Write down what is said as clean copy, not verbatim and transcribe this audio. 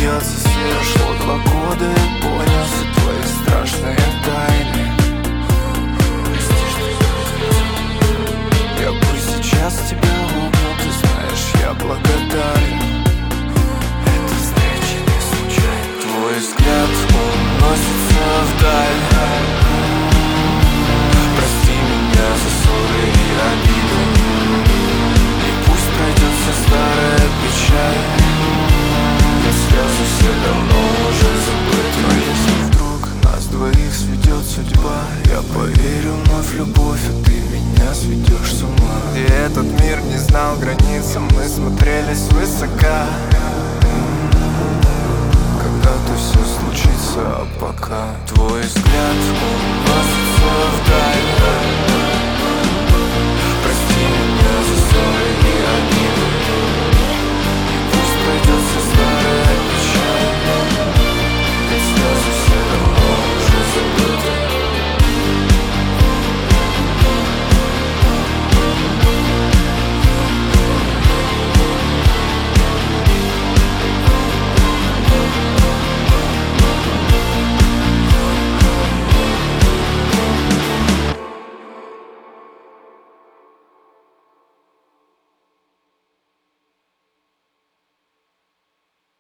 смеется свет. Прошло 2 года, я понял все твои страшные тайны. Прости, что я бы сейчас тебя обнял, ты знаешь, я благодарен. Эта встреча не случайна. Твой взгляд уносится вдаль. Прости меня за ссоры и обиды, и пусть пройдет вся старая печаль. Ведь слезы все давно уже забыты. Но если вдруг нас двоих сведет судьба, я поверю вновь в любовь, а ты меня сведешь с ума. И этот мир не знал границ, мы смотрели свысока. Когда-то все случится, а пока твой взгляд